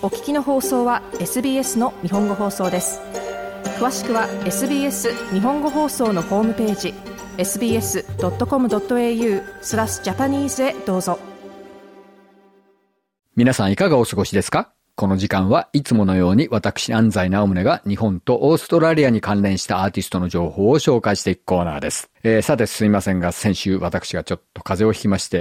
お聞きの放送は SBS の日本語放送です。詳しくは SBS 日本語放送のホームページ sbs.com.au/Japanese へどうぞ。 皆さんいかがお過ごしですか？この時間はいつものように私安西直宗が日本とオーストラリアに関連したアーティストの情報を紹介していくコーナーです。さてすいませんが、先週私がちょっと風邪をひきまして、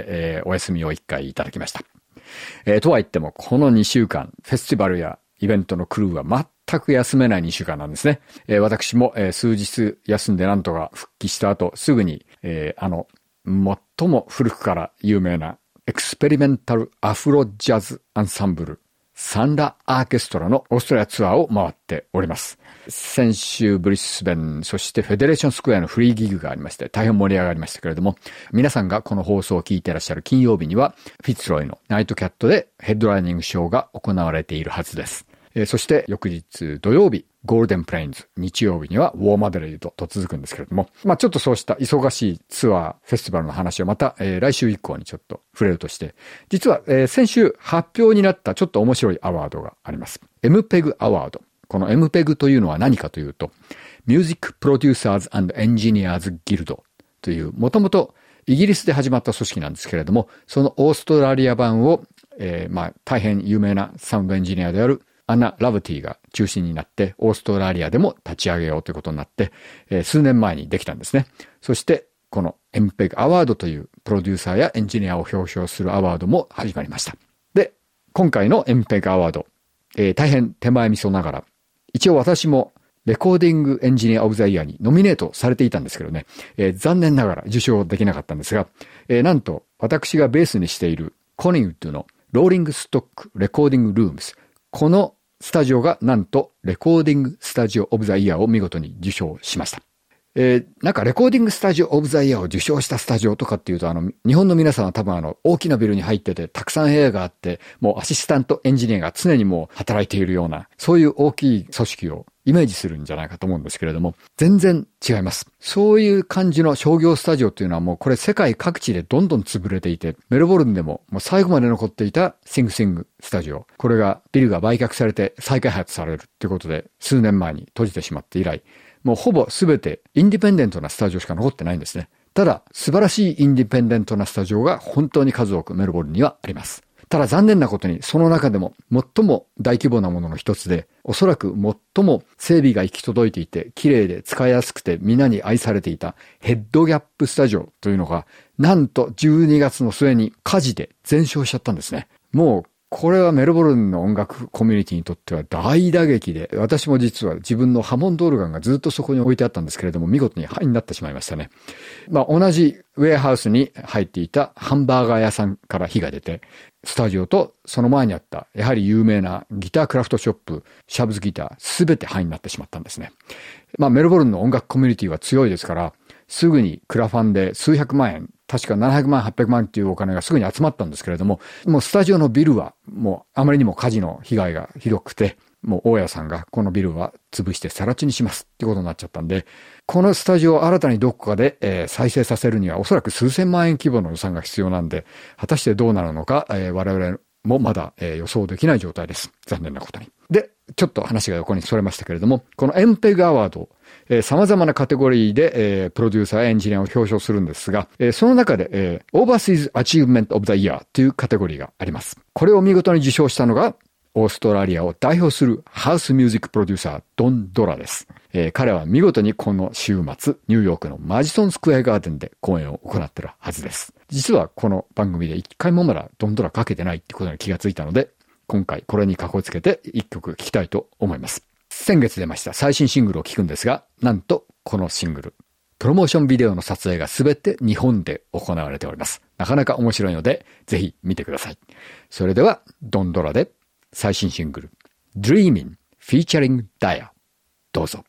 お休みを1回いただきました。とは言ってもこの2週間フェスティバルやイベントのクルーは全く休めない2週間なんですね。私も、数日休んでなんとか復帰した後すぐに、最も古くから有名なエクスペリメンタルアフロジャズアンサンブルサンラアーケストラのオーストラリアツアーを回っております。先週ブリスベン、そしてフェデレーションスクエアのフリーギグがありまして大変盛り上がりましたけれども、皆さんがこの放送を聞いていらっしゃる金曜日にはフィッツロイのナイトキャットでヘッドライニングショーが行われているはずです。そして翌日土曜日ゴールデンプレインズ、日曜日にはウォーマデレイドと続くんですけれども、ちょっとそうした忙しいツアーフェスティバルの話をまた、来週以降にちょっと触れるとして、実は、先週発表になったちょっと面白いアワードがあります。MPEG アワード。この MPEG というのは何かというと Music Producers and Engineers Guild というもともとイギリスで始まった組織なんですけれども、そのオーストラリア版を、大変有名なサウンドエンジニアであるアナ・ラブティが中心になってオーストラリアでも立ち上げようということになって、数年前にできたんですね。そしてこの MPEG アワードというプロデューサーやエンジニアを表彰するアワードも始まりました。で、今回の MPEG アワード、大変手前味噌ながら一応私もレコーディングエンジニアオブザイヤーにノミネートされていたんですけどね、残念ながら受賞できなかったんですが、なんと私がベースにしているコニンウッドのローリングストックレコーディングルームス、このスタジオがなんとレコーディングスタジオオブザイヤーを見事に受賞しました。なんかレコーディングスタジオオブザイヤーを受賞したスタジオとかっていうと、日本の皆さんは多分大きなビルに入っててたくさん部屋があって、もうアシスタントエンジニアが常にもう働いているような、そういう大きい組織をイメージするんじゃないかと思うんですけれども、全然違います。そういう感じの商業スタジオっていうのはもうこれ世界各地でどんどん潰れていて、メルボルンでももう最後まで残っていたシングスタジオ、これがビルが売却されて再開発されるっていうことで数年前に閉じてしまって以来、もうほぼ全てインディペンデントなスタジオしか残ってないんですね。ただ素晴らしいインディペンデントなスタジオが本当に数多くメルボルンにはあります。ただ残念なことにその中でも最も大規模なものの一つで、おそらく最も整備が行き届いていて綺麗で使いやすくて皆に愛されていたヘッドギャップスタジオというのがなんと12月の末に火事で全焼しちゃったんですね。もうこれはメルボルンの音楽コミュニティにとっては大打撃で、私も実は自分のハモンドオルガンがずっとそこに置いてあったんですけれども、見事に灰になってしまいましたね。同じウェアハウスに入っていたハンバーガー屋さんから火が出て、スタジオとその前にあったやはり有名なギタークラフトショップ、シャブズギター、すべて灰になってしまったんですね。メルボルンの音楽コミュニティは強いですから、すぐにクラファンで数百万円、確か700万、800万っていうお金がすぐに集まったんですけれども、もうスタジオのビルはもうあまりにも火事の被害がひどくて、もう大家さんがこのビルは潰して更地にしますってことになっちゃったんで、このスタジオを新たにどこかで、再生させるにはおそらく数千万円規模の予算が必要なんで、果たしてどうなるのか、我々もまだ、予想できない状態です。残念なことに。で、ちょっと話が横にそれましたけれども、この MPEG アワード、様々なカテゴリーで、プロデューサーやエンジニアを表彰するんですが、その中で、Overseas Achievement of the Year というカテゴリーがあります。これを見事に受賞したのが、オーストラリアを代表するハウスミュージックプロデューサー、ドン・ドラです。彼は見事にこの週末、ニューヨークのマジソンスクエアガーデンで公演を行っているはずです。実はこの番組で一回もまだドン・ドラかけてないってことに気がついたので、今回これにかこつけて一曲聴きたいと思います。先月出ました最新シングルを聴くんですが、なんとこのシングル、プロモーションビデオの撮影がすべて日本で行われております。なかなか面白いので、ぜひ見てください。それでは、ドン・ドラで最新シングル Dreamin' featuring Daya、 どうぞ。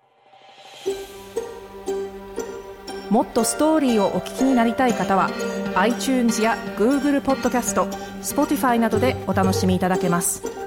もっとストーリーをお聞きになりたい方は iTunes や Google ポッドキャスト、Spotify などでお楽しみいただけます。